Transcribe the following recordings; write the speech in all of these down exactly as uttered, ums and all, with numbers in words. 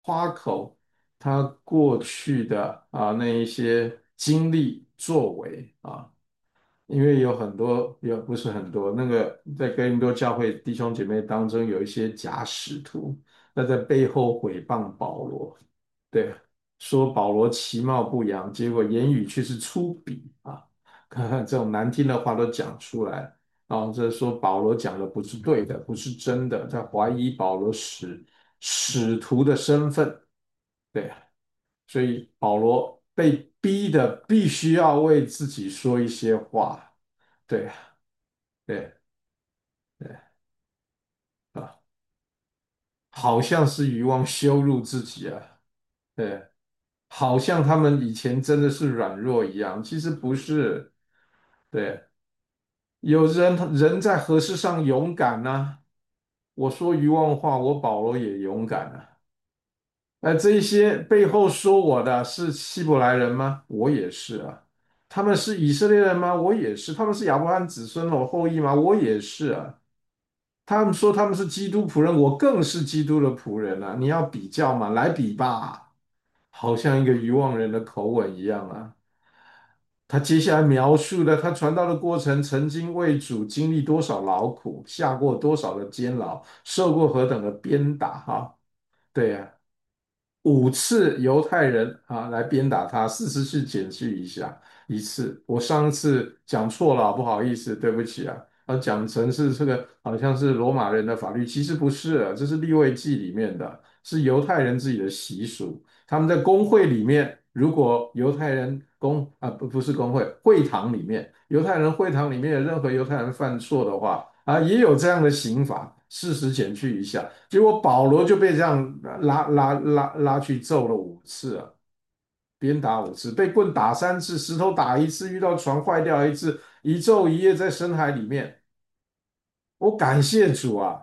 夸口他过去的啊那一些经历作为啊。因为有很多，有不是很多，那个在哥林多教会弟兄姐妹当中有一些假使徒，那在背后毁谤保罗，对，说保罗其貌不扬，结果言语却是粗鄙啊，看看这种难听的话都讲出来，啊，这说保罗讲的不是对的，不是真的，在怀疑保罗使使徒的身份，对，所以保罗被逼的必须要为自己说一些话，对对对啊，好像是渔翁羞辱自己啊，对，好像他们以前真的是软弱一样，其实不是，对，有人人在何事上勇敢呢、我说渔翁话，我保罗也勇敢啊。那这一些背后说我的是希伯来人吗？我也是啊。他们是以色列人吗？我也是。他们是亚伯拉罕子孙的后裔吗？我也是啊。他们说他们是基督仆人，我更是基督的仆人啊。你要比较嘛，来比吧，好像一个愚妄人的口吻一样啊。他接下来描述了他传道的过程，曾经为主经历多少劳苦，下过多少的监牢，受过何等的鞭打，哈，对呀、五次犹太人啊来鞭打他，四十次减去一下一次。我上一次讲错了，不好意思，对不起啊。啊，讲成是这个好像是罗马人的法律，其实不是啊，这是利未记里面的，是犹太人自己的习俗。他们在公会里面，如果犹太人公啊不不是公会会堂里面，犹太人会堂里面有任何犹太人犯错的话啊，也有这样的刑法，事实减去一下。结果保罗就被这样拉拉拉拉去揍了五次啊，鞭打五次，被棍打三次，石头打一次，遇到船坏掉一次，一昼一夜在深海里面。我感谢主啊！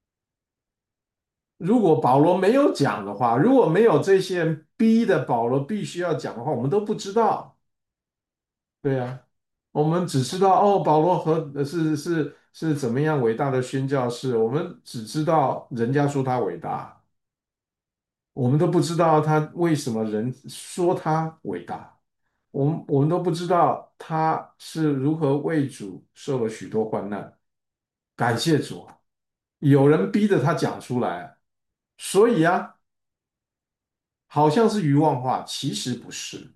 如果保罗没有讲的话，如果没有这些人逼的保罗必须要讲的话，我们都不知道。对呀，我们只知道哦，保罗和呃是是是怎么样伟大的宣教士，我们只知道人家说他伟大。我们都不知道他为什么人说他伟大，我们我们都不知道他是如何为主受了许多患难。感谢主啊，有人逼着他讲出来，所以啊，好像是愚妄话，其实不是。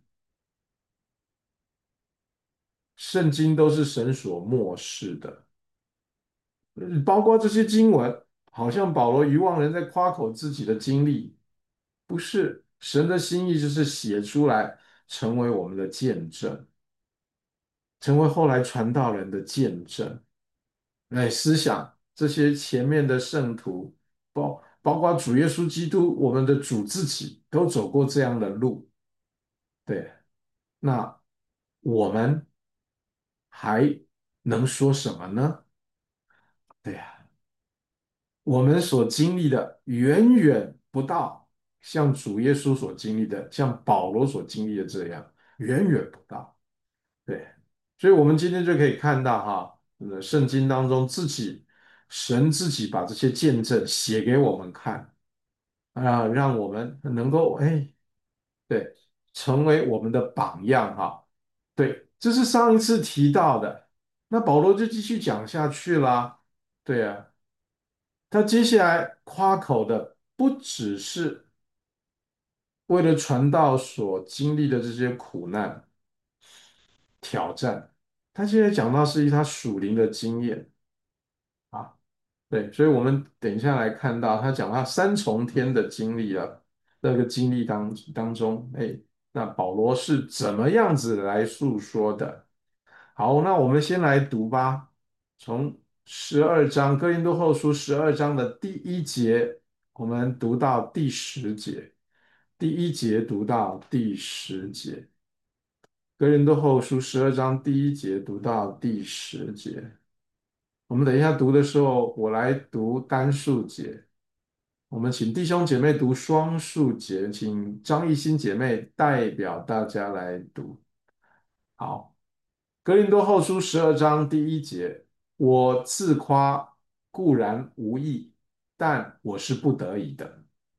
圣经都是神所默示的，嗯包括这些经文，好像保罗愚妄人在夸口自己的经历，不是神的心意，就是写出来，成为我们的见证。成为后来传道人的见证。哎，思想这些前面的圣徒，包包括主耶稣基督，我们的主自己都走过这样的路。对，那我们还能说什么呢？对呀，我们所经历的远远不到像主耶稣所经历的，像保罗所经历的这样，远远不到。对，所以我们今天就可以看到哈，呃，圣经当中自己神自己把这些见证写给我们看啊，让我们能够哎，对，成为我们的榜样哈。对，这是上一次提到的，那保罗就继续讲下去啦。对啊，他接下来夸口的不只是为了传道所经历的这些苦难挑战，他现在讲到是他属灵的经验。啊。对，所以我们等一下来看到他讲他三重天的经历了，那个经历当当中，哎，那保罗是怎么样子来诉说的？好，那我们先来读吧，从十二章哥林多后书十二章的第一节，我们读到第十节，第一节读到第十节，哥林多后书十二章第一节读到第十节。我们等一下读的时候，我来读单数节。我们请弟兄姐妹读双数节，请张艺兴姐妹代表大家来读。好，哥林多后书十二章第一节，我自夸固然无益，但我是不得已的。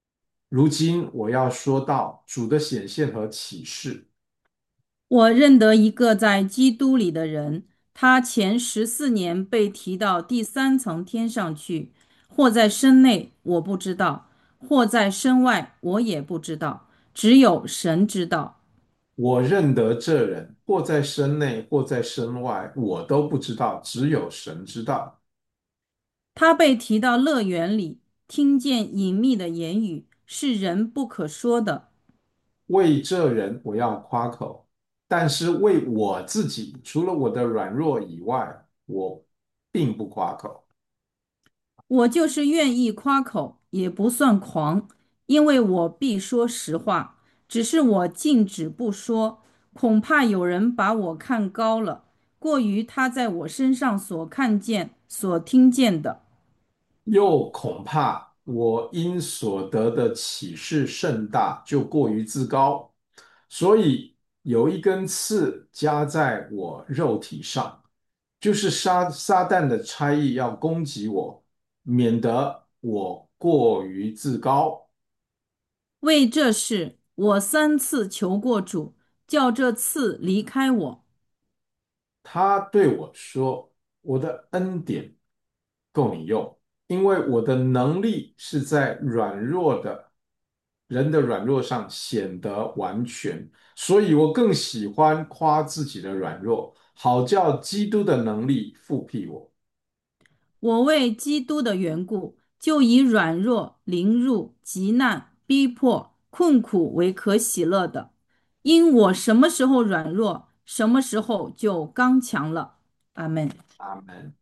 如今我要说到主的显现和启示。 我认得一个在基督里的人，他前十四年被提到第三层天上去，或在身内，我不知道；或在身外，我也不知道，只有神知道。 我认得这人，或在身内，或在身外，我都不知道，只有神知道。 他被提到乐园里，听见隐秘的言语，是人不可说的。 为这人我要夸口，但是为我自己，除了我的软弱以外，我并不夸口。 我就是愿意夸口，也不算狂，因为我必说实话。只是我禁止不说，恐怕有人把我看高了，过于他在我身上所看见、所听见的。 又恐怕我因所得的启示甚大，就过于自高，所以有一根刺加在我肉体上，就是撒撒旦的差役要攻击我，免得我过于自高。 为这事，我三次求过主，叫这刺离开我。 他对我说：“我的恩典够你用，因为我的能力是在软弱的人的软弱上显得完全，所以我更喜欢夸自己的软弱，好叫基督的能力复辟我。 我为基督的缘故，就以软弱、凌辱、急难、逼迫、困苦为可喜乐的，因我什么时候软弱，什么时候就刚强了。阿门。 阿门。”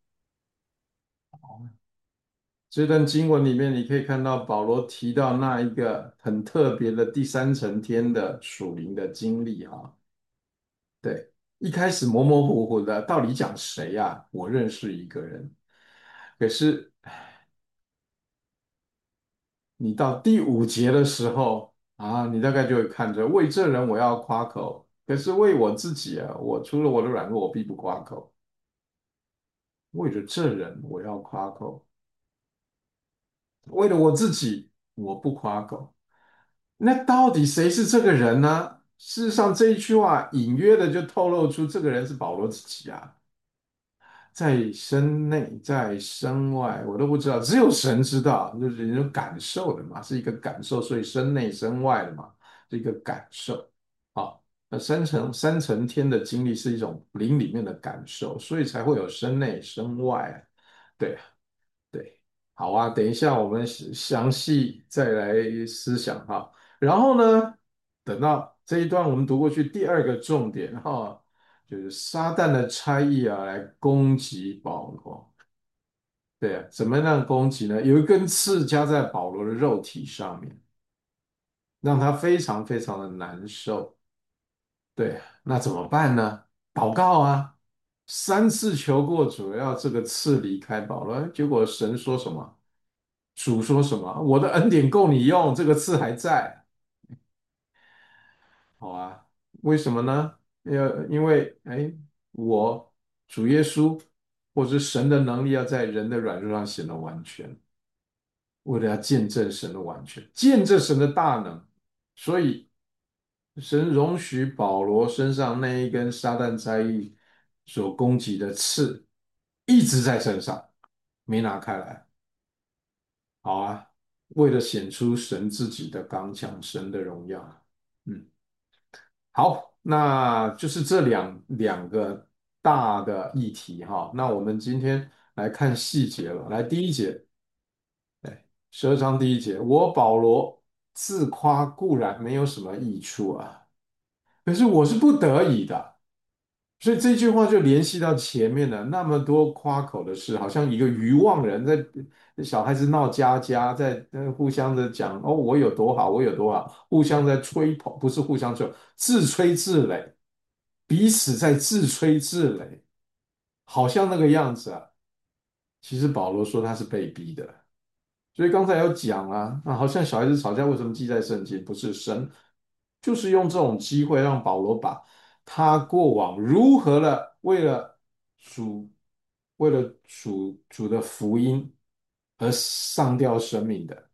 这段经文里面，你可以看到保罗提到那一个很特别的第三层天的属灵的经历啊。对，一开始模模糊糊的，到底讲谁呀？我认识一个人，可是你到第五节的时候啊，你大概就会看着为这人我要夸口，可是为我自己啊，我除了我的软弱，我必不夸口。为了这人我要夸口，为了我自己我不夸口。那到底谁是这个人呢？事实上，这一句话隐约的就透露出这个人是保罗自己啊。在身内，在身外，我都不知道，只有神知道，就是一种感受的嘛，是一个感受，所以身内身外的嘛，是一个感受。好，那三层三层天的经历是一种灵里面的感受，所以才会有身内身外啊。对啊，对，好啊，等一下我们详详细再来思想哈。然后呢，等到这一段我们读过去，第二个重点哈。就是撒旦的差役啊，来攻击保罗。对啊，怎么样攻击呢？有一根刺加在保罗的肉体上面，让他非常非常的难受。对啊，那怎么办呢？祷告啊，三次求过主要这个刺离开保罗，结果神说什么？主说什么？我的恩典够你用，这个刺还在。好啊，为什么呢？要因为哎，我主耶稣或者是神的能力要在人的软弱上显得完全，为了要见证神的完全，见证神的大能，所以神容许保罗身上那一根撒旦差役所攻击的刺一直在身上，没拿开来。好啊，为了显出神自己的刚强，神的荣耀。嗯。好，那就是这两两个大的议题哈。那我们今天来看细节了。来，第一节，哎，十二章第一节，我保罗自夸固然没有什么益处啊，可是我是不得已的。所以这句话就联系到前面的那么多夸口的事，好像一个愚妄人在小孩子闹家家，在呃互相的讲哦，我有多好，我有多好，互相在吹捧，不是互相吹，自吹自擂，彼此在自吹自擂，好像那个样子啊。其实保罗说他是被逼的，所以刚才有讲啊，啊，好像小孩子吵架为什么记在圣经？不是神，就是用这种机会让保罗把他过往如何了，为了主，为了主主的福音而上吊生命的。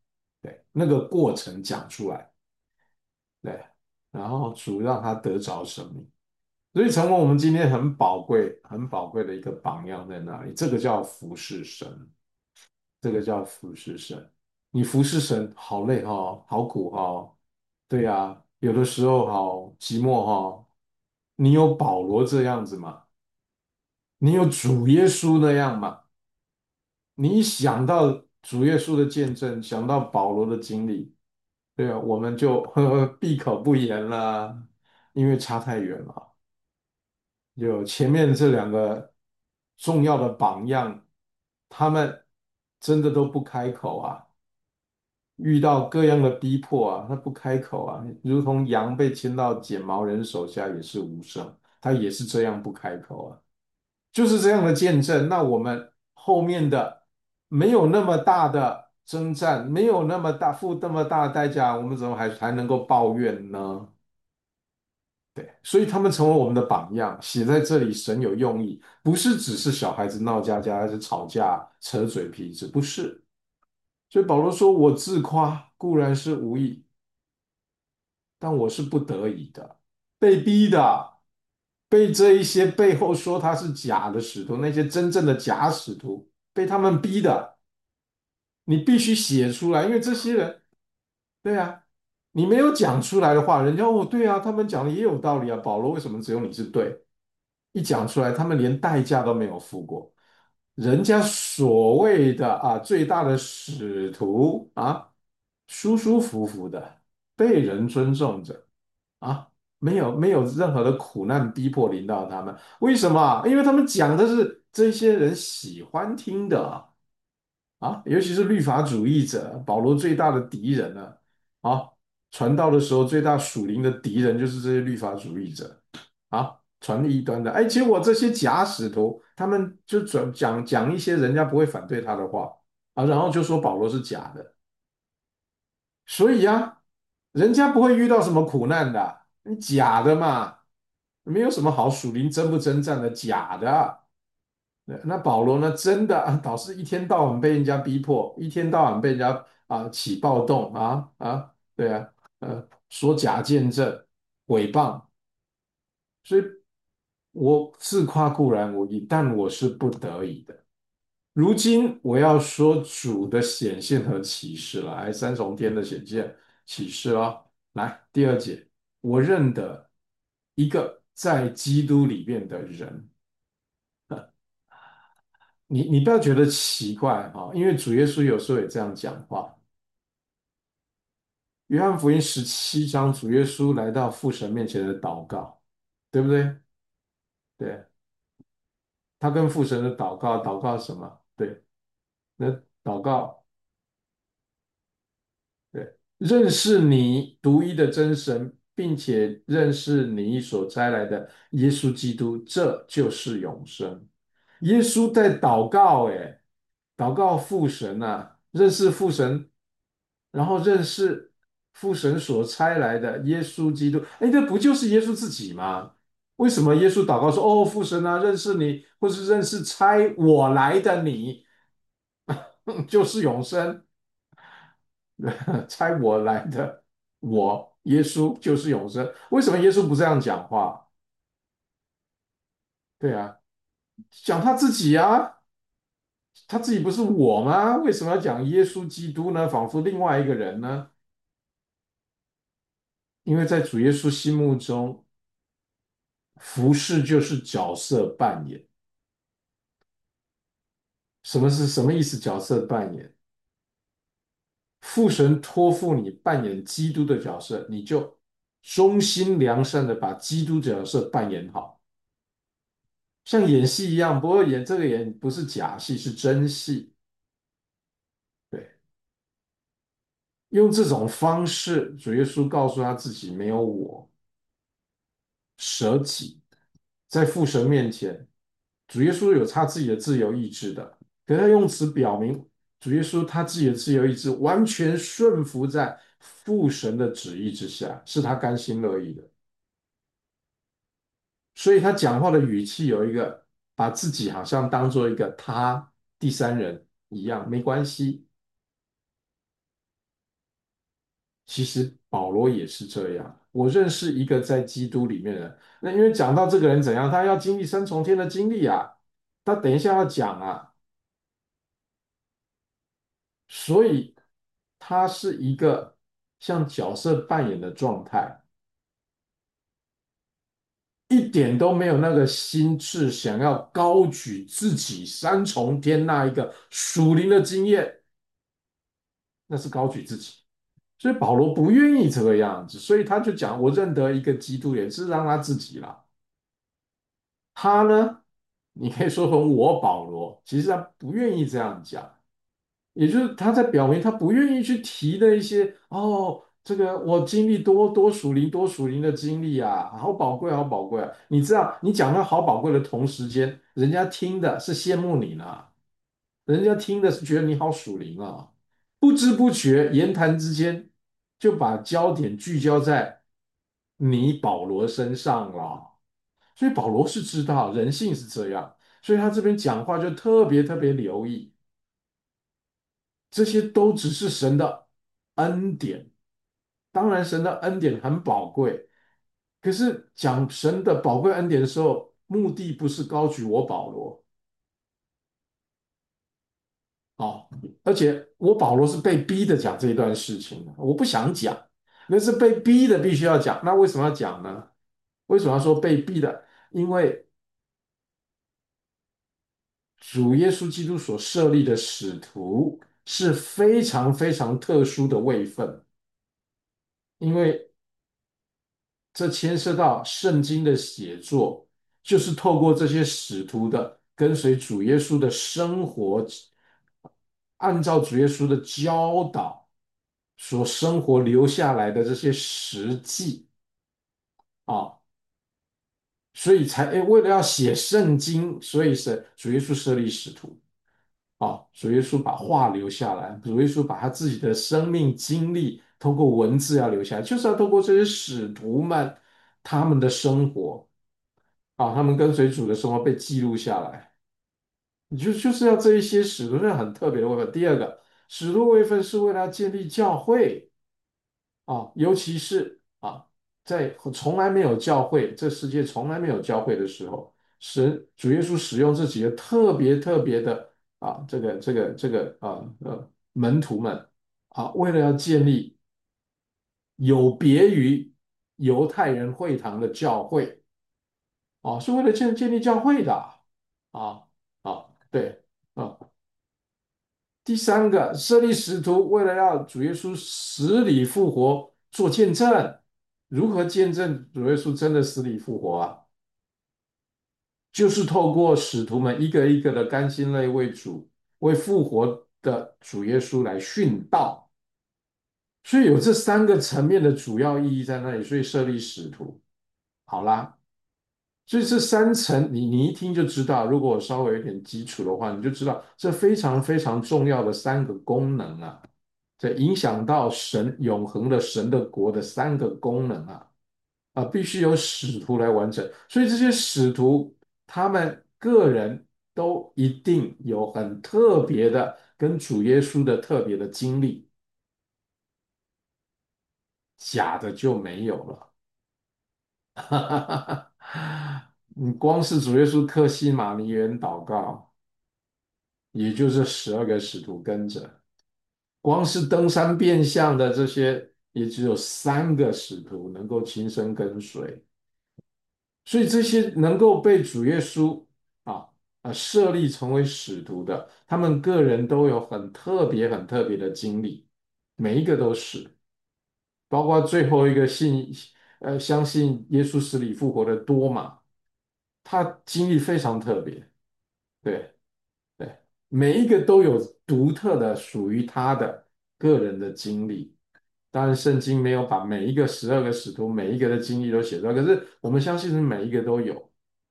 对，那个过程讲出来，对，然后主让他得着生命，所以成为我们今天很宝贵、很宝贵的一个榜样在那里。这个叫服侍神，这个叫服侍神。你服侍神好累哈、好苦哈、对呀、有的时候好寂寞哈、你有保罗这样子吗？你有主耶稣那样吗？你一想到主耶稣的见证，想到保罗的经历，对啊，我们就呵呵闭口不言了，因为差太远了。有前面这两个重要的榜样，他们真的都不开口啊，遇到各样的逼迫啊，他不开口啊，如同羊被牵到剪毛人手下也是无声，他也是这样不开口啊。就是这样的见证，那我们后面的没有那么大的征战，没有那么大付那么大的代价，我们怎么还还能够抱怨呢？对，所以他们成为我们的榜样，写在这里，神有用意，不是只是小孩子闹家家，还是吵架、扯嘴皮子，不是。所以保罗说：“我自夸固然是无益，但我是不得已的，被逼的，被这一些背后说他是假的使徒，那些真正的假使徒，被他们逼的。你必须写出来，因为这些人，对啊，你没有讲出来的话，人家哦，对啊，他们讲的也有道理啊。保罗为什么只有你是对？一讲出来，他们连代价都没有付过。人家所谓的啊最大的使徒啊，舒舒服服的被人尊重着啊，没有没有任何的苦难逼迫临到他们。为什么？因为他们讲的是这些人喜欢听的啊。啊，尤其是律法主义者，保罗最大的敌人呢、啊，传道的时候最大属灵的敌人就是这些律法主义者，啊，传异端的。哎，结果这些假使徒，他们就转讲讲一些人家不会反对他的话啊，然后就说保罗是假的。所以啊，人家不会遇到什么苦难的，你假的嘛，没有什么好属灵征不征战的，假的。对，那保罗呢？真的啊导师一天到晚被人家逼迫，一天到晚被人家啊起暴动啊啊，对啊，呃，说假见证、诽谤，所以我自夸固然无益，但我是不得已的。如今我要说主的显现和启示了，来三重天的显现启示了。来第二节，我认得一个在基督里面的人。你你不要觉得奇怪哈、因为主耶稣有时候也这样讲话。约翰福音十七章，主耶稣来到父神面前的祷告，对不对？对，他跟父神的祷告，祷告什么？对，那祷告，对，认识你独一的真神，并且认识你所摘来的耶稣基督，这就是永生。耶稣在祷告，诶，祷告父神啊，认识父神，然后认识父神所差来的耶稣基督，哎，这不就是耶稣自己吗？为什么耶稣祷告说：“哦，父神啊，认识你，或是认识差我来的你，就是永生，差我来的我，耶稣就是永生。”为什么耶稣不这样讲话？对啊，讲他自己啊。他自己不是我吗？为什么要讲耶稣基督呢？仿佛另外一个人呢？因为在主耶稣心目中，服侍就是角色扮演。什么是什么意思？角色扮演，父神托付你扮演基督的角色，你就忠心良善的把基督角色扮演好，像演戏一样。不过演这个演不是假戏，是真戏。对，用这种方式，主耶稣告诉他自己没有我，舍己。在父神面前，主耶稣有他自己的自由意志的，可是他用此表明，主耶稣他自己的自由意志完全顺服在父神的旨意之下，是他甘心乐意的。所以他讲话的语气有一个把自己好像当做一个他第三人一样，没关系。 其实保罗也是这样。我认识一个在基督里面的人，那因为讲到这个人怎样，他要经历三重天的经历啊，他等一下要讲啊，所以他是一个像角色扮演的状态，一点都没有那个心智想要高举自己三重天那一个属灵的经验，那是高举自己。所以保罗不愿意这个样子，所以他就讲：我认得一个基督，也是让他自己啦。他呢，你可以说成我保罗，其实他不愿意这样讲，也就是他在表明他不愿意去提的一些哦，这个我经历多多属灵多属灵的经历啊，好宝贵好宝贵啊！你知道，你讲到好宝贵的同时间，人家听的是羡慕你呢，人家听的是觉得你好属灵啊，不知不觉言谈之间就把焦点聚焦在你保罗身上了。所以保罗是知道人性是这样，所以他这边讲话就特别特别留意，这些都只是神的恩典。当然，神的恩典很宝贵，可是讲神的宝贵恩典的时候，目的不是高举我保罗哦，而且我保罗是被逼的讲这一段事情的，我不想讲，那是被逼的，必须要讲。那为什么要讲呢？为什么要说被逼的？因为主耶稣基督所设立的使徒是非常非常特殊的位分，因为这牵涉到圣经的写作，就是透过这些使徒的跟随主耶稣的生活，按照主耶稣的教导所生活留下来的这些实际啊，所以才诶为了要写圣经，所以是主耶稣设立使徒。啊，主耶稣把话留下来，主耶稣把他自己的生命经历通过文字要留下来，就是要透过这些使徒们他们的生活啊，他们跟随主的生活被记录下来。你就就是要这一些使徒是很特别的位分。第二个，使徒位分是为了要建立教会。啊，尤其是啊，在从来没有教会，这世界从来没有教会的时候，神主耶稣使用这几个特别特别的啊，这个这个这个啊呃门徒们啊，为了要建立有别于犹太人会堂的教会啊，是为了建建立教会的啊啊，对啊。第三个，设立使徒，为了要主耶稣死里复活做见证。如何见证主耶稣真的死里复活啊？就是透过使徒们一个一个的甘心乐意为主、为复活的主耶稣来殉道。所以有这三个层面的主要意义在那里，所以设立使徒。好啦，所以这三层你你一听就知道，如果我稍微有点基础的话，你就知道这非常非常重要的三个功能啊。这影响到神永恒的神的国的三个功能啊啊，必须由使徒来完成。所以这些使徒他们个人都一定有很特别的跟主耶稣的特别的经历，假的就没有了。你光是主耶稣克西马尼园祷告，也就是十二个使徒跟着。光是登山变相的这些，也只有三个使徒能够亲身跟随，所以这些能够被主耶稣啊啊设立成为使徒的，他们个人都有很特别、很特别的经历，每一个都是，包括最后一个信呃相信耶稣死里复活的多马，他经历非常特别，对对，每一个都有独特的属于他的个人的经历。当然，圣经没有把每一个十二个使徒每一个的经历都写出来，可是我们相信是每一个都有，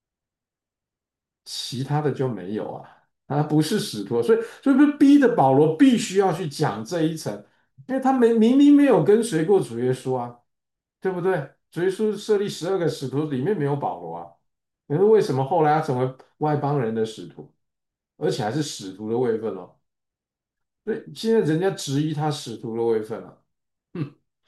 其他的就没有啊，他不是使徒，所以所以不是逼的保罗必须要去讲这一层，因为他没明明没有跟随过主耶稣啊，对不对？主耶稣设立十二个使徒，里面没有保罗啊，可是为什么后来他成为外邦人的使徒，而且还是使徒的位分哦？所以现在人家质疑他使徒的位分了。嗯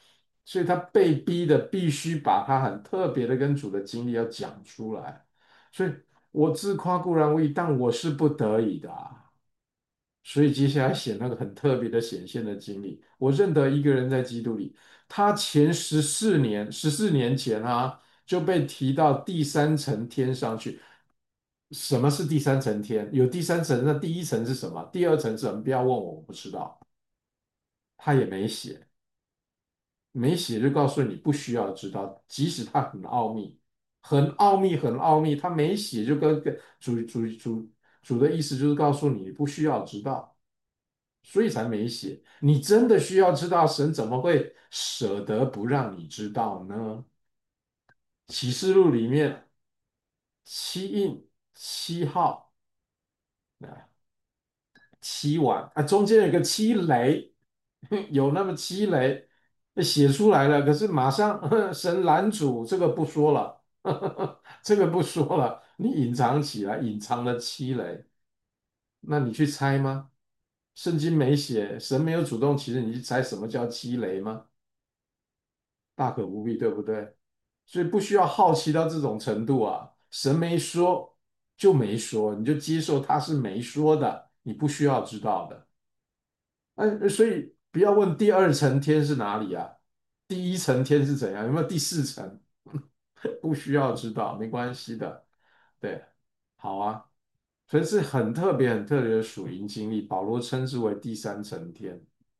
所以他被逼的必须把他很特别的跟主的经历要讲出来。所以我自夸固然无益，但我是不得已的啊。所以接下来写那个很特别的显现的经历，我认得一个人在基督里，他前十四年，十四年前啊就被提到第三层天上去。什么是第三层天？有第三层，那第一层是什么？第二层是什么？不要问我，我不知道，他也没写。没写就告诉你不需要知道，即使它很奥秘，很奥秘，很奥秘，他没写就跟跟主主主主的意思就是告诉你不需要知道，所以才没写。你真的需要知道，神怎么会舍得不让你知道呢？启示录里面七印七号啊，七碗啊，中间有个七雷，有那么七雷写出来了，可是马上神拦阻，这个不说了，这个不说了，你隐藏起来，隐藏了七雷，那你去猜吗？圣经没写，神没有主动提示你去猜什么叫七雷吗？大可不必，对不对？所以不需要好奇到这种程度啊。神没说就没说，你就接受他是没说的，你不需要知道的。哎，所以不要问第二层天是哪里啊，第一层天是怎样，有没有第四层？不需要知道，没关系的。对，好啊，所以是很特别、很特别的属灵经历，保罗称之为第三层天。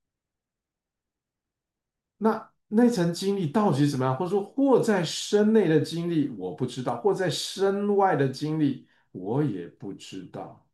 那那层经历到底是怎么样，或者说或在身内的经历，我不知道；或在身外的经历，我也不知道。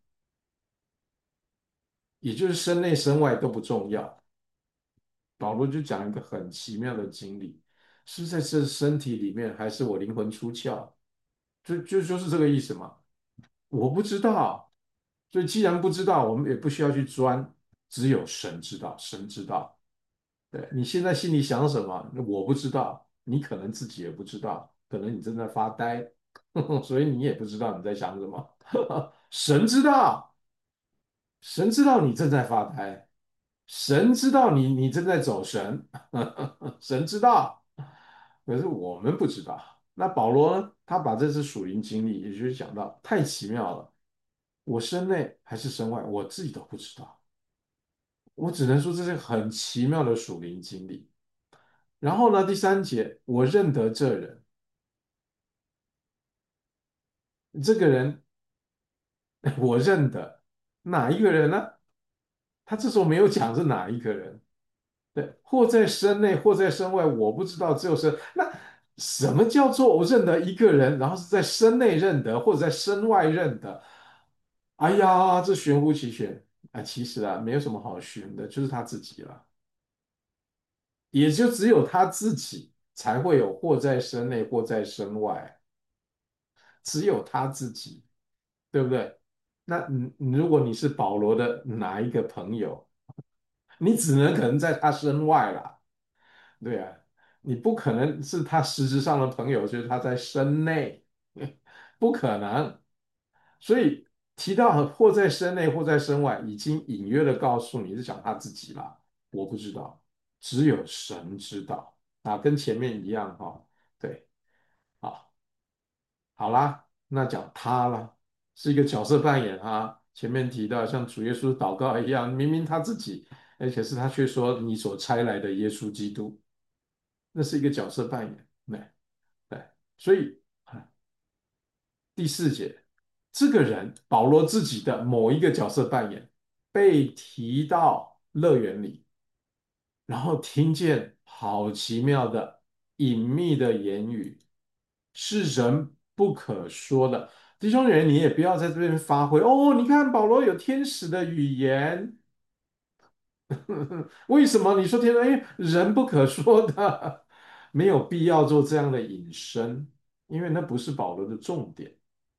也就是身内身外都不重要。保罗就讲一个很奇妙的经历，是在这身体里面，还是我灵魂出窍？就就就是这个意思嘛。我不知道，所以既然不知道，我们也不需要去钻，只有神知道，神知道。对，你现在心里想什么，我不知道，你可能自己也不知道，可能你正在发呆，所以你也不知道你在想什么。神知道，神知道你正在发呆，神知道你你正在走神，神知道，可是我们不知道。那保罗呢？他把这次属灵经历，也就是讲到太奇妙了，我身内还是身外，我自己都不知道。我只能说这是很奇妙的属灵经历。然后呢，第三节，我认得这人，这个人我认得，哪一个人呢？他这时候没有讲是哪一个人。对，或在身内，或在身外，我不知道，只有身。那什么叫做我认得一个人，然后是在身内认得，或者在身外认得？哎呀，这玄乎其玄啊！其实啊，没有什么好玄的，就是他自己了，也就只有他自己才会有或在身内，或在身外，只有他自己，对不对？那你你如果你是保罗的哪一个朋友，你只能可能在他身外啦。对啊，你不可能是他实质上的朋友，就是他在身内，不可能。所以提到或在身内或在身外，已经隐约的告诉你是讲他自己啦。我不知道，只有神知道啊，跟前面一样哈、哦。对，好，好啦，那讲他啦，是一个角色扮演哈。前面提到像主耶稣祷告一样，明明他自己，而且是他却说你所差来的耶稣基督。那是一个角色扮演，对对，所以啊第四节，这个人保罗自己的某一个角色扮演被提到乐园里，然后听见好奇妙的隐秘的言语，是人不可说的。弟兄姐妹，你也不要在这边发挥哦。你看保罗有天使的语言，为什么你说天人？因为人不可说的，没有必要做这样的引申，因为那不是保罗的重点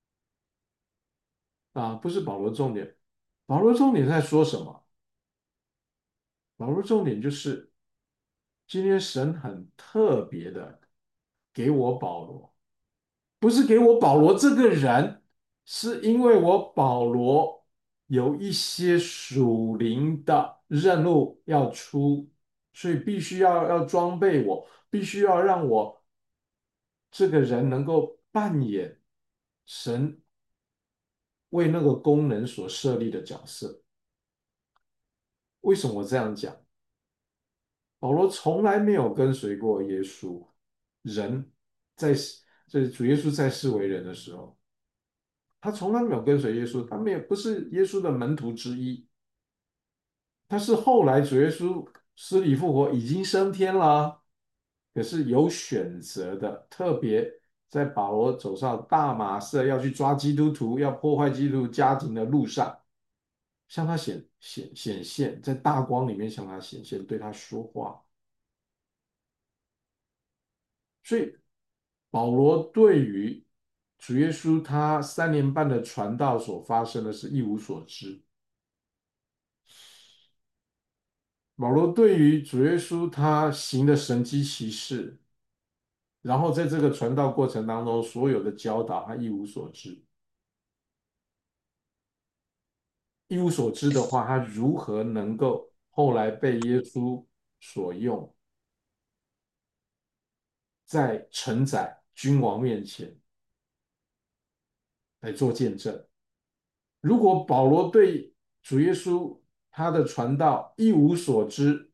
啊，不是保罗重点。保罗重点在说什么？保罗重点就是今天神很特别的给我保罗，不是给我保罗这个人，是因为我保罗有一些属灵的任务要出，所以必须要要装备我。 必须要让我这个人能够扮演神为那个功能所设立的角色。为什么我这样讲？保罗从来没有跟随过耶稣，人在这主耶稣在世为人的时候，他从来没有跟随耶稣，他没有不是耶稣的门徒之一。他是后来主耶稣死里复活，已经升天了，可是有选择的，特别在保罗走上大马色要去抓基督徒、要破坏基督徒家庭的路上，向他显显显现，在大光里面向他显现，对他说话。所以保罗对于主耶稣他三年半的传道所发生的事一无所知。保罗对于主耶稣他行的神迹奇事，然后在这个传道过程当中所有的教导，他一无所知。一无所知的话，他如何能够后来被耶稣所用，在承载君王面前来做见证？如果保罗对主耶稣他的传道一无所知，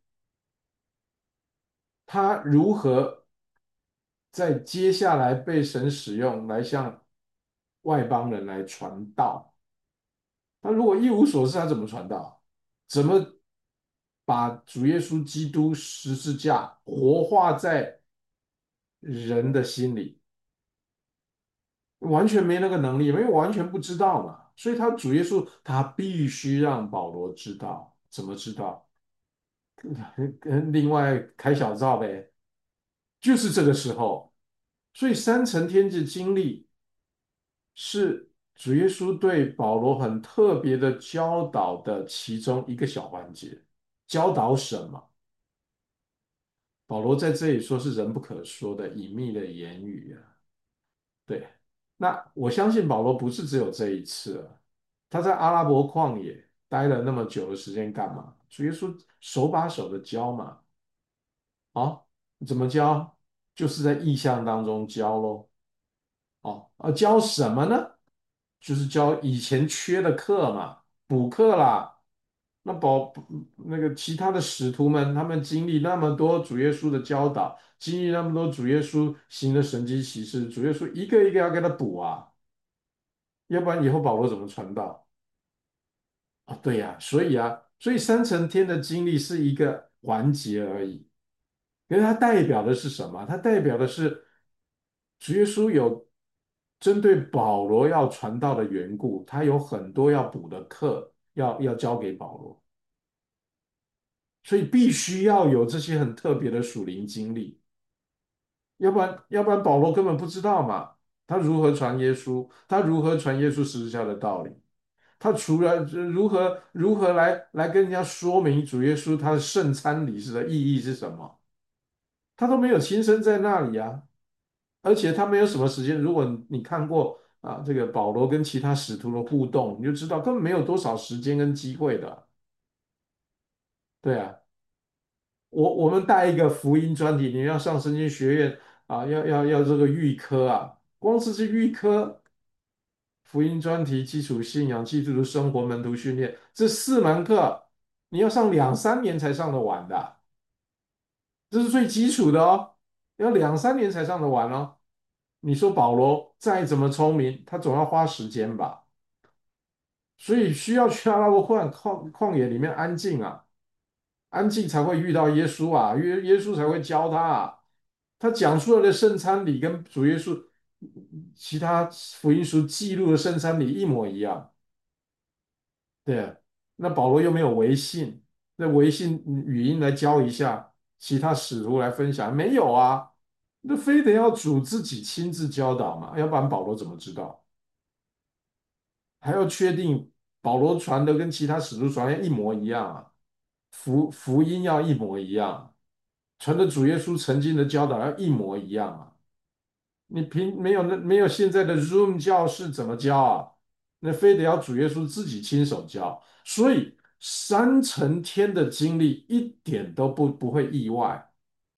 他如何在接下来被神使用来向外邦人来传道？他如果一无所知，他怎么传道？怎么把主耶稣基督十字架活化在人的心里？完全没那个能力，因为完全不知道嘛。所以他主耶稣他必须让保罗知道，怎么知道？跟另外开小灶呗，就是这个时候。所以三层天的经历是主耶稣对保罗很特别的教导的其中一个小环节。教导什么？保罗在这里说是人不可说的隐秘的言语啊。对，那我相信保罗不是只有这一次啊，他在阿拉伯旷野待了那么久的时间干嘛？主耶稣手把手的教嘛。啊，怎么教？就是在意象当中教咯。哦，啊，教什么呢？就是教以前缺的课嘛，补课啦。那保那个其他的使徒们，他们经历那么多主耶稣的教导，经历那么多主耶稣行的神迹奇事，主耶稣一个一个要给他补啊，要不然以后保罗怎么传道啊？对呀，所以啊，所以三层天的经历是一个环节而已。因为它代表的是什么？它代表的是主耶稣有针对保罗要传道的缘故，他有很多要补的课要要交给保罗，所以必须要有这些很特别的属灵经历，要不然要不然保罗根本不知道嘛，他如何传耶稣，他如何传耶稣十字架的道理，他除了如何如何来来跟人家说明主耶稣他的圣餐礼事的意义是什么，他都没有亲身在那里啊。而且他没有什么时间。如果你看过啊，这个保罗跟其他使徒的互动，你就知道根本没有多少时间跟机会的。对啊，我我们带一个福音专题，你要上神经学院啊，要要要这个预科啊，光是这预科福音专题、基础信仰、基督徒生活、门徒训练这四门课，你要上两三年才上得完的，这是最基础的哦，要两三年才上得完哦。你说保罗再怎么聪明，他总要花时间吧？所以需要去阿拉伯旷旷旷野里面安静啊，安静才会遇到耶稣啊，耶耶稣才会教他啊。他讲出来的圣餐礼跟主耶稣其他福音书记录的圣餐礼一模一样。对啊，那保罗又没有微信，那微信语音来教一下，其他使徒来分享，没有啊？那非得要主自己亲自教导嘛，要不然保罗怎么知道？还要确定保罗传的跟其他使徒传的一模一样啊，福福音要一模一样，传的主耶稣曾经的教导要一模一样啊。你凭没有那没有现在的 Zoom 教室怎么教啊？那非得要主耶稣自己亲手教，所以三层天的经历一点都不不会意外。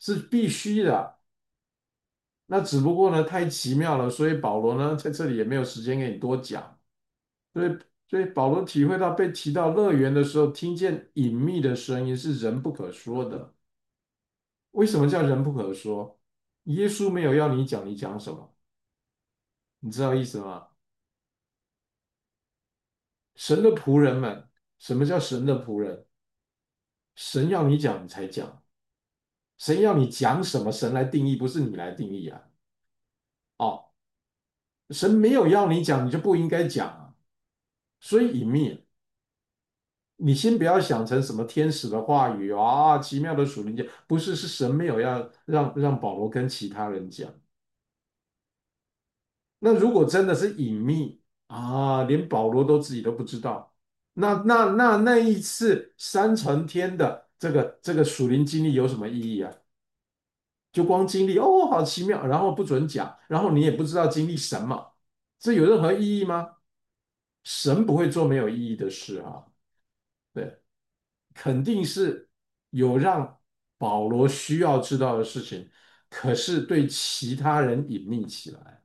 是必须的。那只不过呢，太奇妙了，所以保罗呢在这里也没有时间给你多讲。所以，所以保罗体会到被提到乐园的时候，听见隐秘的声音是人不可说的。为什么叫人不可说？耶稣没有要你讲，你讲什么？你知道意思吗？神的仆人们，什么叫神的仆人？神要你讲，你才讲。神要你讲什么，神来定义，不是你来定义啊。哦，神没有要你讲，你就不应该讲啊。所以隐秘，你先不要想成什么天使的话语啊，奇妙的属灵见，不是，是神没有要让让保罗跟其他人讲。那如果真的是隐秘啊，连保罗都自己都不知道，那那那那一次三层天的这个这个属灵经历有什么意义啊？就光经历哦，好奇妙，然后不准讲，然后你也不知道经历什么，这有任何意义吗？神不会做没有意义的事啊，对，肯定是有让保罗需要知道的事情，可是对其他人隐秘起来。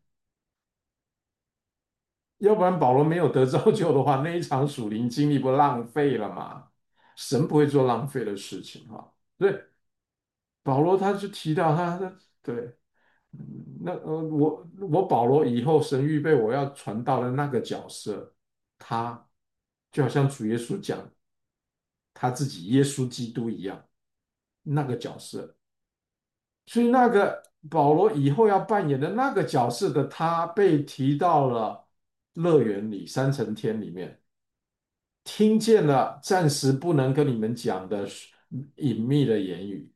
要不然保罗没有得造就的话，那一场属灵经历不浪费了吗？神不会做浪费的事情哈。对，保罗他就提到他的对，嗯那呃我我保罗以后神预备我要传道的那个角色，他就好像主耶稣讲他自己耶稣基督一样那个角色，所以那个保罗以后要扮演的那个角色的他被提到了乐园里三层天里面。听见了暂时不能跟你们讲的隐秘的言语，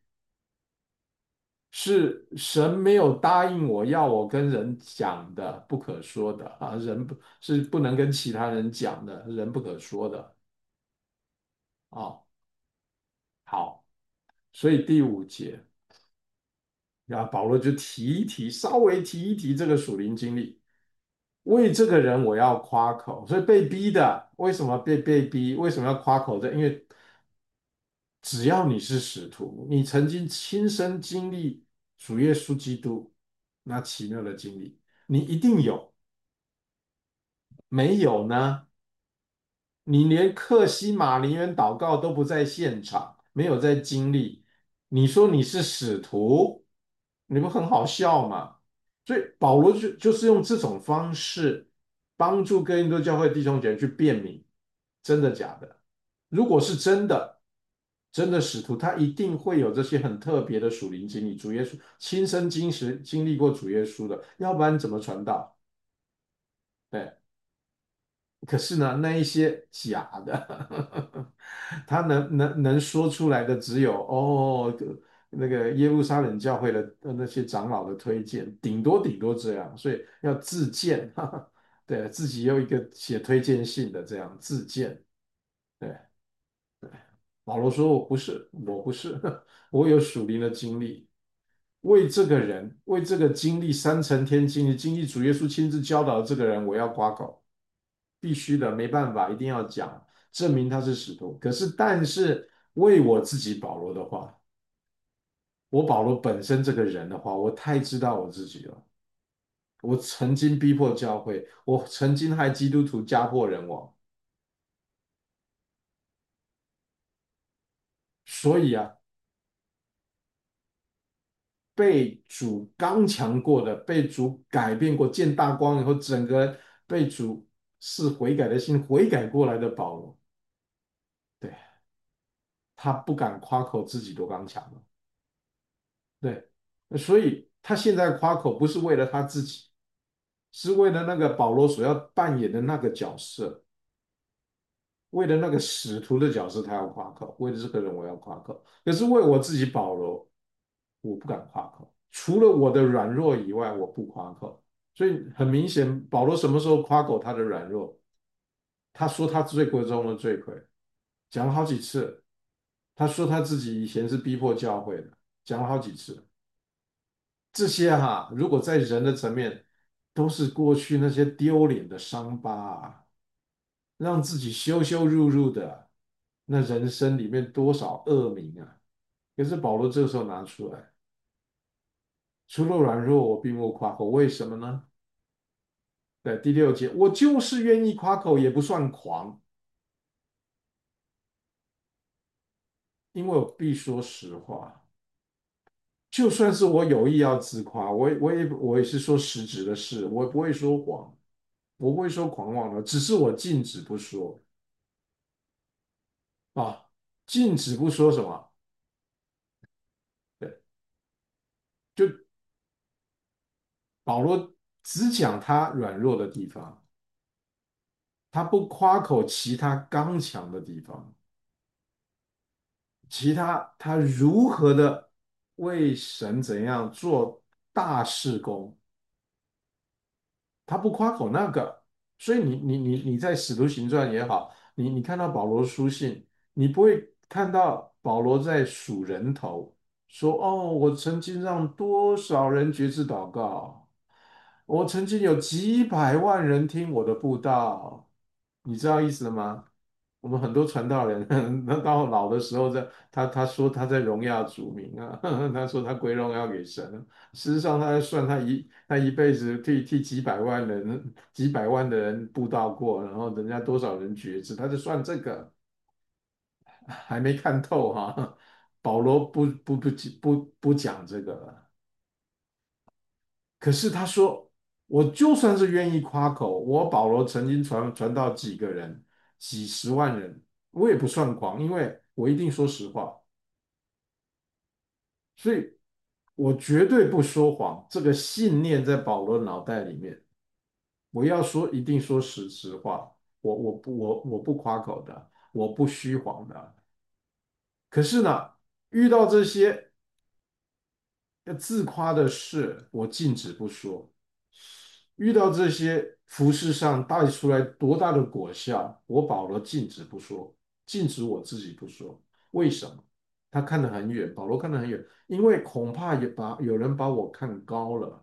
是神没有答应我要我跟人讲的，不可说的啊，人不是不能跟其他人讲的，人不可说的啊。好，所以第五节，然后保罗就提一提，稍微提一提这个属灵经历。为这个人我要夸口，所以被逼的，为什么被被逼？为什么要夸口的？因为只要你是使徒，你曾经亲身经历主耶稣基督那奇妙的经历，你一定有。没有呢？你连克西马尼园祷告都不在现场，没有在经历，你说你是使徒，你不很好笑吗？所以保罗就就是用这种方式帮助哥林多教会弟兄姐妹去辨明真的假的。如果是真的，真的使徒，他一定会有这些很特别的属灵经历，主耶稣亲身经实经历过主耶稣的，要不然怎么传道？对。可是呢，那一些假的，他能能能说出来的只有哦，那个耶路撒冷教会的呃那些长老的推荐，顶多顶多这样，所以要自荐，哈哈，对自己有一个写推荐信的这样自荐，对，保罗说我不是，我不是，我有属灵的经历，为这个人，为这个经历三层天经历，经历主耶稣亲自教导的这个人，我要夸口。必须的，没办法，一定要讲，证明他是使徒。可是，但是为我自己保罗的话，我保罗本身这个人的话，我太知道我自己了。我曾经逼迫教会，我曾经害基督徒家破人亡，所以啊，被主刚强过的，被主改变过，见大光以后，整个人被主是悔改的心悔改过来的保罗，对，他不敢夸口自己多刚强了。对，所以他现在夸口不是为了他自己，是为了那个保罗所要扮演的那个角色，为了那个使徒的角色，他要夸口，为了这个人我要夸口。可是为我自己保罗，我不敢夸口，除了我的软弱以外，我不夸口。所以很明显，保罗什么时候夸口他的软弱？他说他罪魁中的罪魁，讲了好几次。他说他自己以前是逼迫教会的，讲了好几次。这些哈，如果在人的层面，都是过去那些丢脸的伤疤啊，让自己羞羞辱辱的，那人生里面多少恶名啊！可是保罗这个时候拿出来， 除了软弱，我并不夸口。为什么呢？对，第六节，我就是愿意夸口，也不算狂，因为我必说实话。就算是我有意要自夸，我也我也我也是说实质的事，我不会说谎，我不会说狂妄的，只是我禁止不说啊，禁止不说什么？对，就保罗只讲他软弱的地方，他不夸口其他刚强的地方，其他他如何的为神怎样做大事工，他不夸口那个，所以你你你你在使徒行传也好，你你看到保罗书信，你不会看到保罗在数人头，说哦，我曾经让多少人决志祷告，我曾经有几百万人听我的布道，你知道意思吗？我们很多传道人，那到老的时候在，他他说他在荣耀主名啊，他说他归荣耀给神啊，事实上他在算他一他一辈子替替几百万人几百万的人布道过，然后人家多少人觉知，他在算这个，还没看透哈。保罗不不不不不讲这个了。可是他说，我就算是愿意夸口，我保罗曾经传传到几个人，几十万人，我也不算狂，因为我一定说实话，所以我绝对不说谎。这个信念在保罗脑袋里面，我要说一定说实实话，我我不我我不夸口的，我不虚谎的。可是呢，遇到这些要自夸的事，我禁止不说。遇到这些服饰上带出来多大的果效，我保罗禁止不说，禁止我自己不说。为什么？他看得很远，保罗看得很远，因为恐怕也把有人把我看高了。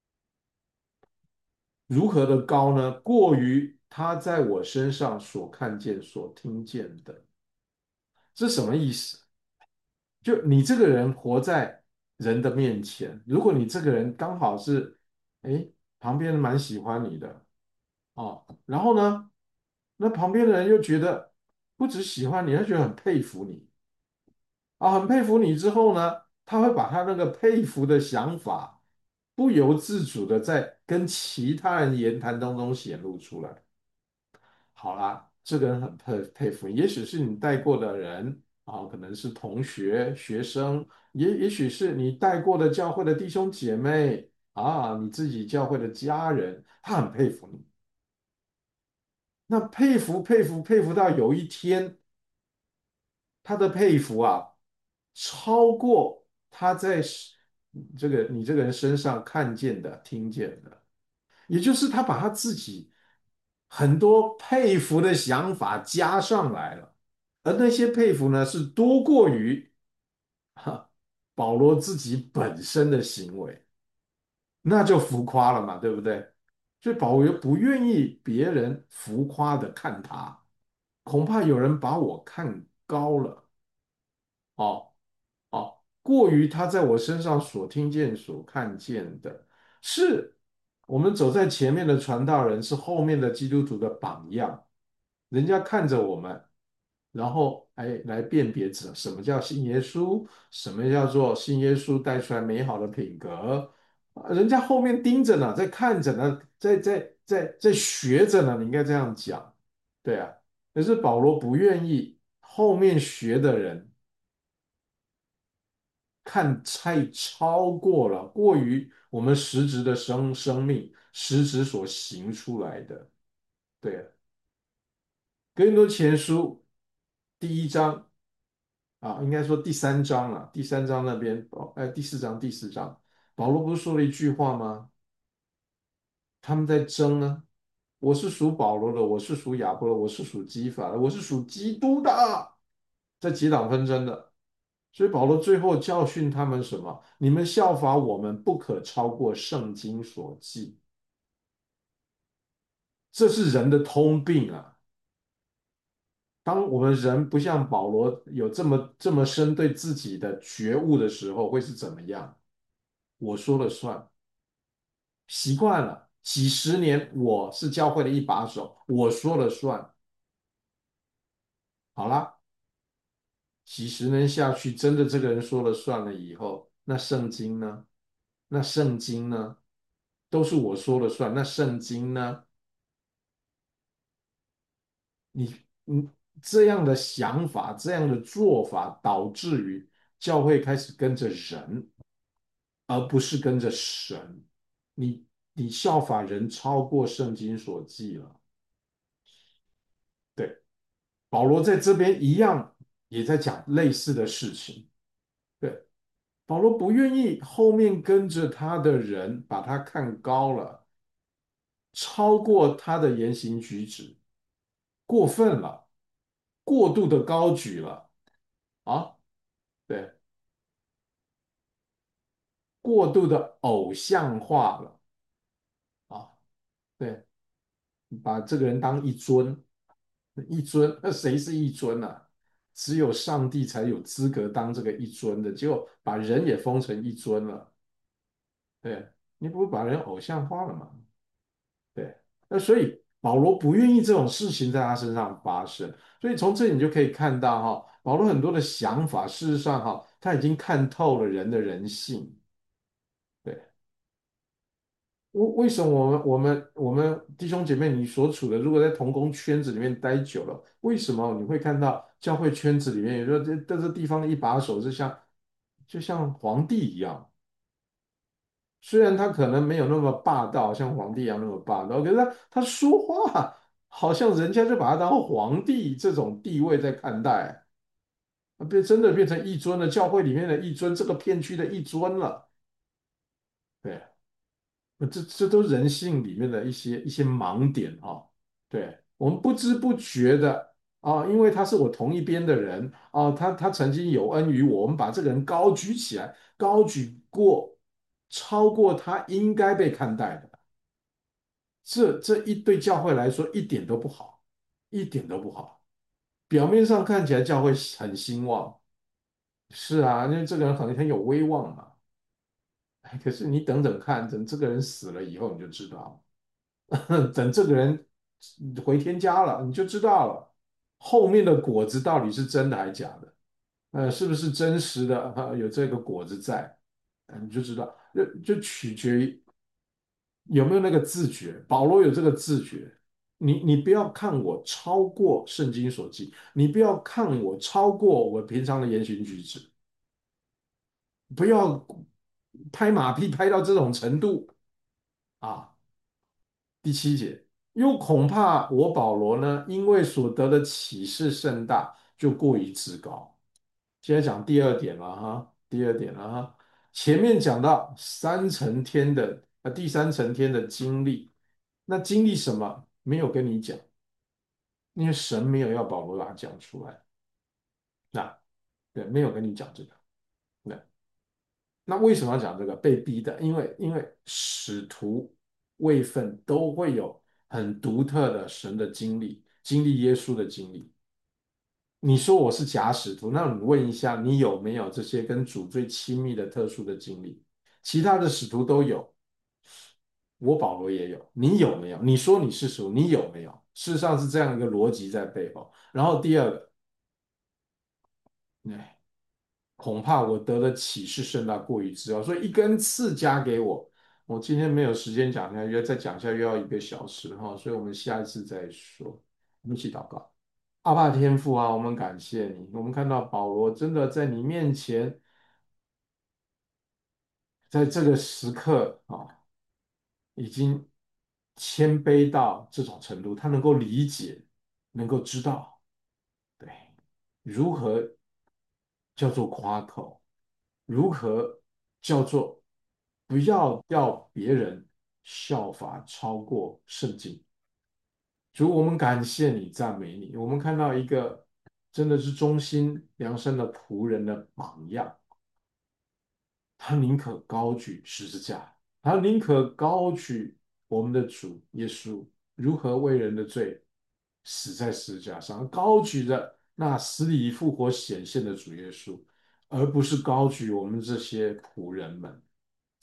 如何的高呢？过于他在我身上所看见、所听见的，这什么意思？就你这个人活在人的面前，如果你这个人刚好是，哎，旁边人蛮喜欢你的哦，然后呢，那旁边的人又觉得不只喜欢你，他觉得很佩服你啊，很佩服你之后呢，他会把他那个佩服的想法不由自主的在跟其他人言谈当中显露出来。好啦，这个人很佩佩服你，也许是你带过的人啊，可能是同学、学生，也也许是你带过的教会的弟兄姐妹啊，你自己教会的家人，他很佩服你。那佩服佩服佩服到有一天，他的佩服啊，超过他在这个你这个人身上看见的、听见的，也就是他把他自己很多佩服的想法加上来了。而那些佩服呢，是多过于哈保罗自己本身的行为，那就浮夸了嘛，对不对？所以保罗不愿意别人浮夸的看他，恐怕有人把我看高了，哦哦，过于他在我身上所听见、所看见的，是我们走在前面的传道人，是后面的基督徒的榜样，人家看着我们。然后哎来辨别什什么叫信耶稣，什么叫做信耶稣带出来美好的品格，啊人家后面盯着呢，在看着呢，在在在在学着呢，你应该这样讲，对啊。可是保罗不愿意后面学的人看太超过了，过于我们实质的生生命，实质所行出来的，对啊。哥林多前书第一章。啊，应该说第三章了，第三章那边，保，哎，第四章，第四章，保罗不是说了一句话吗？他们在争呢，我是属保罗的，我是属亚波罗，我是属基法的，我是属基督的，在结党纷争的。所以保罗最后教训他们什么？你们效法我们，不可超过圣经所记，这是人的通病啊。当我们人不像保罗有这么这么深对自己的觉悟的时候，会是怎么样？ 我说了算，习惯了几十年，我是教会的一把手，我说了算。好啦，几十年下去，真的这个人说了算了以后，那圣经呢？那圣经呢？都是我说了算。那圣经呢？你你这样的想法，这样的做法，导致于教会开始跟着人，而不是跟着神。你你效法人超过圣经所记了。对，保罗在这边一样也在讲类似的事情。对，保罗不愿意后面跟着他的人把他看高了，超过他的言行举止，过分了，过度的高举了啊。对，过度的偶像化了啊。对，把这个人当一尊，一尊，那谁是一尊呢、啊？只有上帝才有资格当这个一尊的，结果把人也封成一尊了。对，你不是把人偶像化了吗？对，那所以保罗不愿意这种事情在他身上发生，所以从这里你就可以看到哈，保罗很多的想法，事实上哈，他已经看透了人的人性。对，为为什么我们我们我们弟兄姐妹，你所处的，如果在同工圈子里面待久了，为什么你会看到教会圈子里面，有时候这在这地方的一把手是像就像皇帝一样？虽然他可能没有那么霸道，像皇帝一样那么霸道，可是他他说话好像人家就把他当皇帝这种地位在看待，变真的变成一尊了，教会里面的一尊，这个片区的一尊了。对，这这都人性里面的一些一些盲点哈。对，我们不知不觉的啊，因为他是我同一边的人啊，他他曾经有恩于我，我们把这个人高举起来，高举过，超过他应该被看待的。这这一对教会来说一点都不好，一点都不好。表面上看起来教会很兴旺，是啊，因为这个人很很有威望嘛。哎可是你等等看，等这个人死了以后，你就知道了。等这个人回天家了，你就知道了，后面的果子到底是真的还是假的，呃，是不是真实的，呃有这个果子在，呃你就知道，就就取决于有没有那个自觉？保罗有这个自觉。你你不要看我超过圣经所记，你不要看我超过我平常的言行举止，不要拍马屁拍到这种程度啊。第七节，又恐怕我保罗呢，因为所得的启示甚大，就过于自高。现在讲第二点了哈，第二点了哈。前面讲到三层天的呃第三层天的经历，那经历什么没有跟你讲，因为神没有要保罗把它讲出来。那对，没有跟你讲这个。那那为什么要讲这个？被逼的，因为因为使徒位分都会有很独特的神的经历，经历耶稣的经历。你说我是假使徒，那你问一下，你有没有这些跟主最亲密的特殊的经历？其他的使徒都有，我保罗也有，你有没有？你说你是属，你有没有？事实上是这样一个逻辑在背后。然后第二个，哎，恐怕我得的启示甚大，过于自傲，所以一根刺加给我。我今天没有时间讲下去，再讲下去又要一个小时哈，所以我们下一次再说。我们一起祷告。阿爸天父啊，我们感谢你。我们看到保罗真的在你面前，在这个时刻啊，已经谦卑到这种程度，他能够理解，能够知道，对，如何叫做夸口，如何叫做不要要别人效法超过圣经。主，我们感谢你，赞美你。我们看到一个真的是忠心良善的仆人的榜样，他宁可高举十字架，他宁可高举我们的主耶稣如何为人的罪死在十字架上，高举着那死里复活显现的主耶稣，而不是高举我们这些仆人们。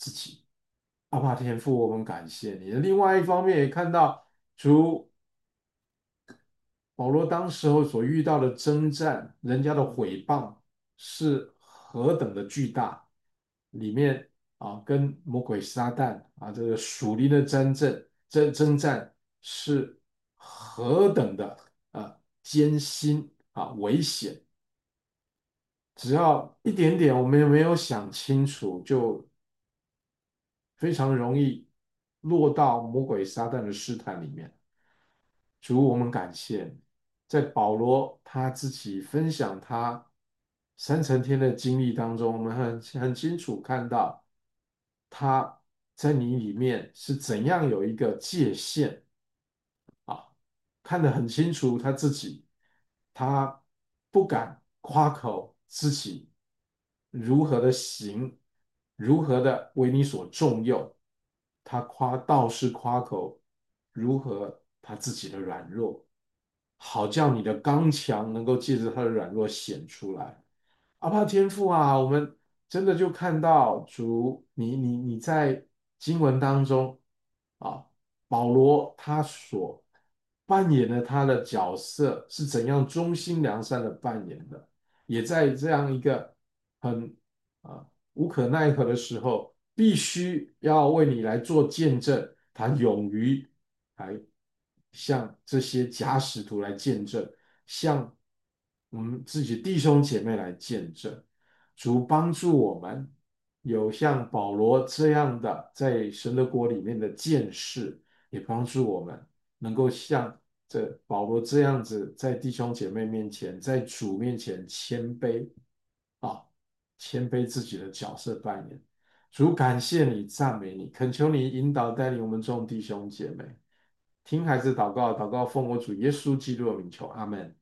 自己。阿爸天父，我们感谢你。另外一方面也看到，主保罗当时候所遇到的征战，人家的毁谤是何等的巨大，里面啊，跟魔鬼撒旦啊这个属灵的征战征征战是何等的啊艰辛啊危险。只要一点点我们没有想清楚，就非常容易落到魔鬼撒旦的试探里面。主，我们感谢你，在保罗他自己分享他三层天的经历当中，我们很很清楚看到他在你里面是怎样有一个界限啊，看得很清楚他自己，他不敢夸口自己如何的行，如何的为你所重用，他夸倒是夸口如何他自己的软弱，好叫你的刚强能够借着他的软弱显出来。阿爸天父啊，我们真的就看到主，你你你在经文当中啊，保罗他所扮演的他的角色是怎样忠心良善的扮演的，也在这样一个很啊无可奈何的时候，必须要为你来做见证，他勇于来向这些假使徒来见证，向我们自己弟兄姐妹来见证。主帮助我们有像保罗这样的在神的国里面的见识，也帮助我们能够像这保罗这样子，在弟兄姐妹面前，在主面前谦卑啊，谦卑自己的角色扮演。主感谢你，赞美你，恳求你引导带领我们众弟兄姐妹。听孩子祷告，祷告奉我主耶稣基督的名求，阿门。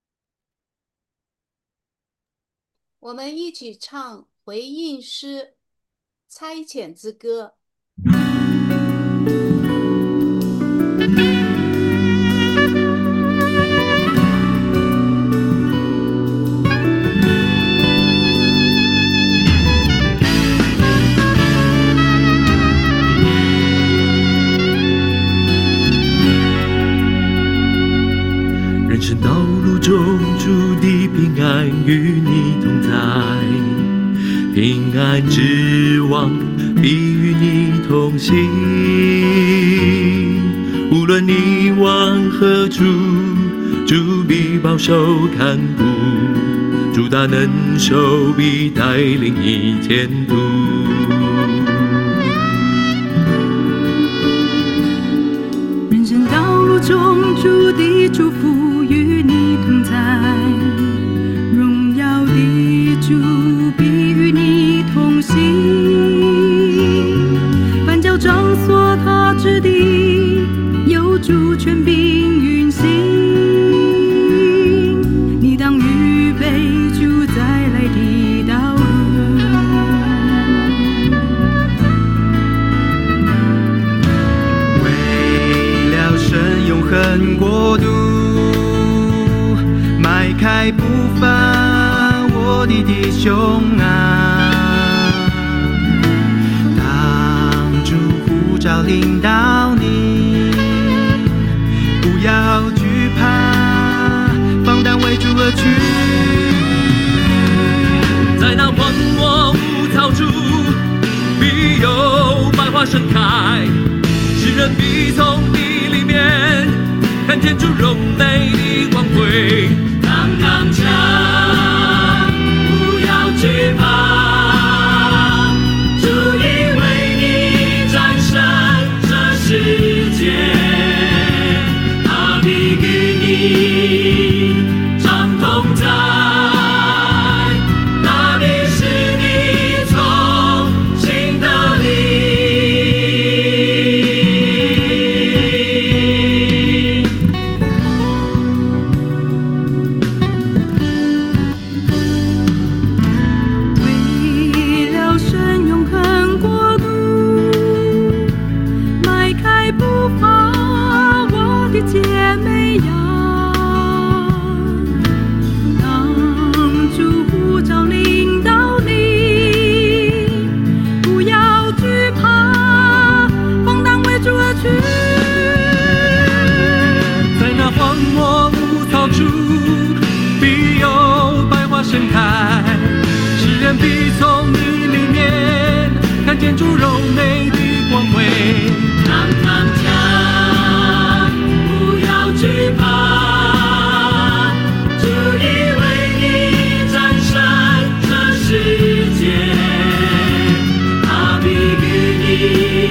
我们一起唱回应诗《差遣之歌》。 人生道路中主的平安与你同在，平安指望必与你同行。无论你往何处，主必保守看顾，主大能手必带领你前途。 人生道路中主的祝福与你同在，荣耀的主必与你同行，凡脚掌所踏之地，有主权柄运行。你当预备主再来的道路， 为了神永恒国度，迈开步伐，我的弟兄啊，当主呼召领导你，不要惧怕，放胆为主而去。在那荒漠无草处，必有百花盛开，世人必从你里面看见主荣美的光辉。刚刚强，不要惧怕，主已为你战胜这世界，他必与你常同在，他必使你重新得力。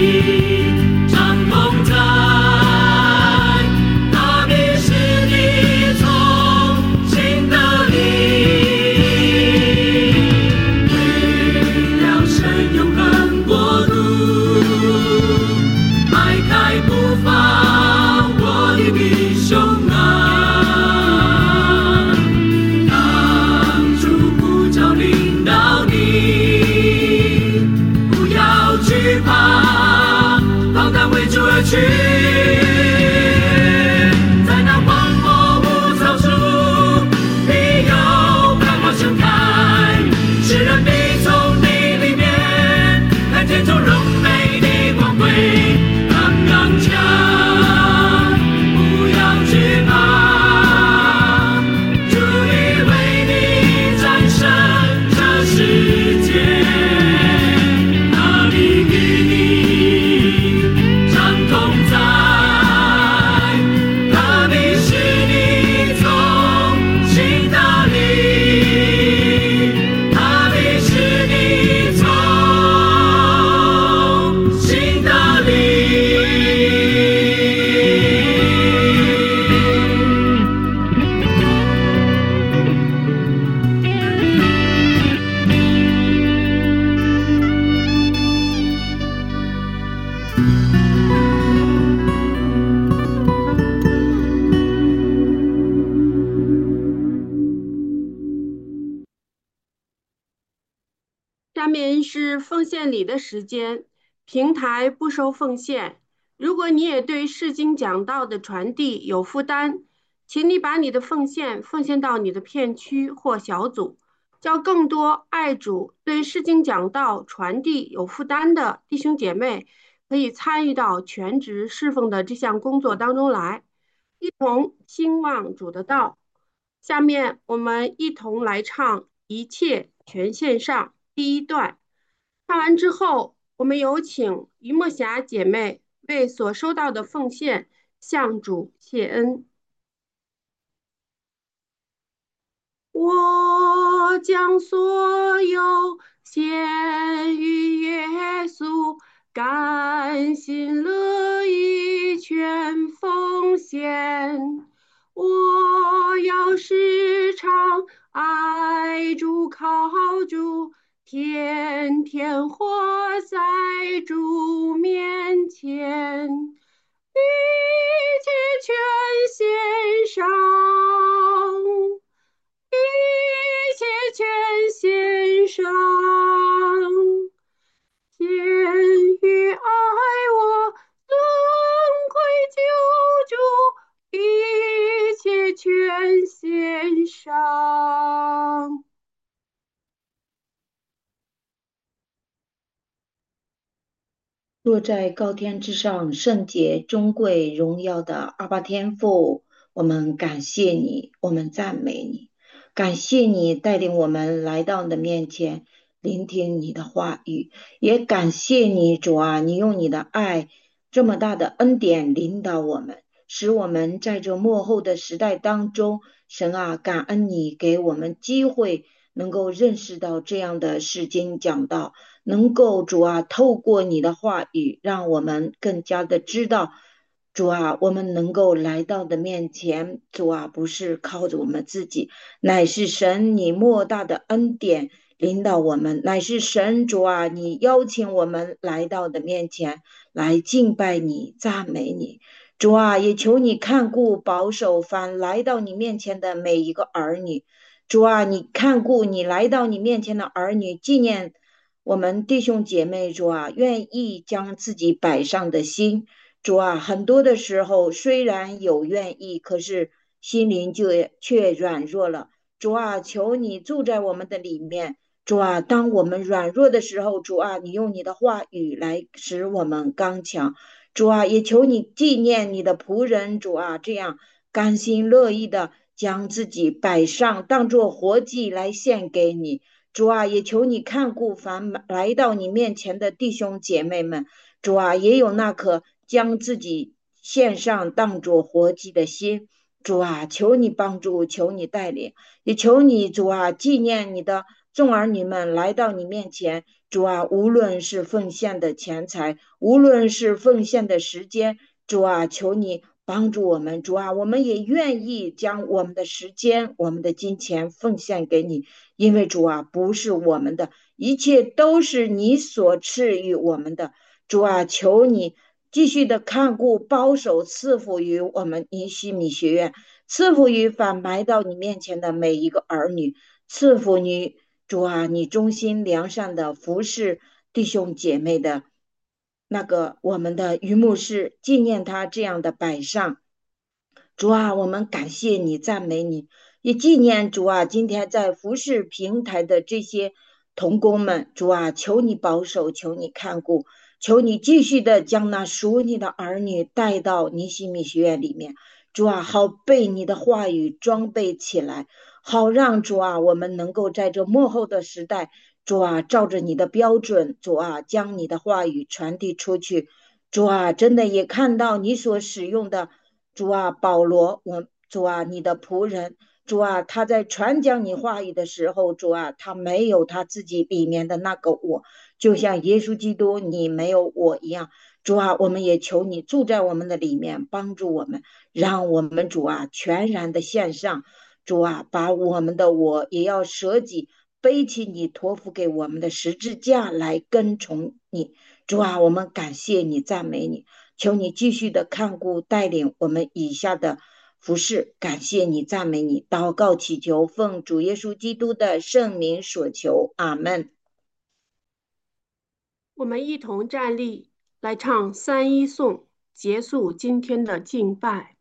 常同在，他必使你从新的里，为了神永恒国度，迈开步伐，我的弟兄啊，当主呼召领导你，不要惧怕，放胆为主而去，在那荒漠无草处，必有繁花盛开，世人必从你里面看见从荣美的光辉，刚刚强，不要惧怕，主已为你战胜这世界，他必与你常同在，他必使你从新的里，他必使你从新的里。 下面是奉献礼的时间，平台不收奉献。如果你也对释经讲道的传递有负担，请你把你的奉献奉献到你的片区或小组，叫更多爱主、对释经讲道传递有负担的弟兄姐妹可以参与到全职侍奉的这项工作当中来，一同兴旺主的道。下面我们一同来唱《一切全献上》第一段。唱完之后，我们有请于默霞姐妹为所收到的奉献向主谢恩。我将所有献于耶稣，甘心乐意全奉献。我要时常爱主靠主，天天活在主面前，一切全献上，一切全献上，献于爱我尊贵救主，一切全献上。 坐在高天之上，圣洁、尊贵、荣耀的阿爸天父，我们感谢你，我们赞美你，感谢你带领我们来到你的面前，聆听你的话语，也感谢你，主啊，你用你的爱这么大的恩典领导我们，使我们在这末后的时代当中，神啊，感恩你给我们机会，能够认识到这样的释经讲道，能够主啊，透过你的话语，让我们更加的知道，主啊，我们能够来到的面前，主啊，不是靠着我们自己，乃是神你莫大的恩典领导我们，乃是神主啊，你邀请我们来到的面前，来敬拜你，赞美你。主啊，也求你看顾保守凡来到你面前的每一个儿女。主啊，你看顾你来到你面前的儿女，纪念我们弟兄姐妹，主啊，愿意将自己摆上的心。主啊，很多的时候虽然有愿意，可是心灵就却软弱了。主啊，求你住在我们的里面。主啊，当我们软弱的时候，主啊，你用你的话语来使我们刚强。主啊，也求你纪念你的仆人，主啊，这样甘心乐意的将自己摆上，当作活祭来献给你。主啊，也求你看顾凡来到你面前的弟兄姐妹们。主啊，也有那颗将自己献上当作活祭的心。主啊，求你帮助，求你带领，也求你主啊，纪念你的众儿女们来到你面前， 主啊，无论是奉献的钱财，无论是奉献的时间，主啊，求你帮助我们。主啊，我们也愿意将我们的时间、我们的金钱奉献给你，因为主啊，不是我们的，一切都是你所赐予我们的。主啊，求你继续的看顾、保守、赐福于我们尼西米学院，赐福于反埋到你面前的每一个儿女，赐福你。主啊，你忠心良善的服侍弟兄姐妹的那个我们的于牧师，纪念他这样的摆上。主啊，我们感谢你，赞美你，也纪念主啊，今天在服饰平台的这些童工们，主啊，求你保守，求你看顾，求你继续的将那属你的儿女带到尼西米学院里面，主啊，好被你的话语装备起来，好让主啊，我们能够在这幕后的时代，主啊，照着你的标准，主啊，将你的话语传递出去。主啊，真的也看到你所使用的主啊，保罗，我主啊，你的仆人，主啊，他在传讲你话语的时候，主啊，他没有他自己里面的那个我，就像耶稣基督你没有我一样。主啊，我们也求你住在我们的里面，帮助我们，让我们主啊全然的献上。主啊，把我们的我也要舍己，背起你托付给我们的十字架来跟从你。主啊，我们感谢你，赞美你。求你继续的看顾带领我们以下的服饰，感谢你，赞美你，祷告祈求，奉主耶稣基督的圣名所求，阿门。 我们一同站立来唱三一颂，结束今天的敬拜。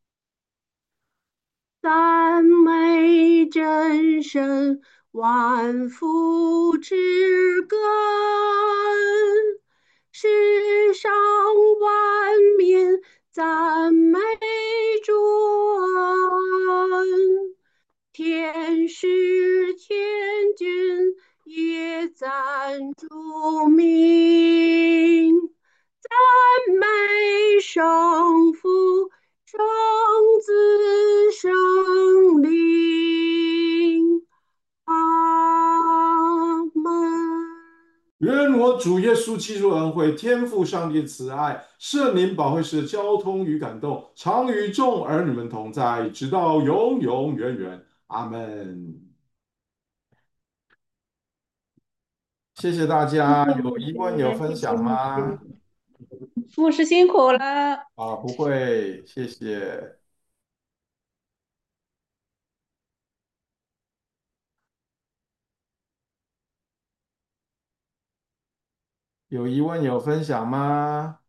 赞美真神万福之根，世上万民赞美主恩，天使天君也赞主名，赞美圣父。圣子圣灵，阿门。 愿我主耶稣基督恩惠、天父上帝的慈爱、圣灵保惠师的交通与感动，常与众儿女们同在，直到永永远远。阿门。谢谢大家，有疑问有分享吗？ 牧师辛苦了。 啊，不会，谢谢。有疑问有分享吗？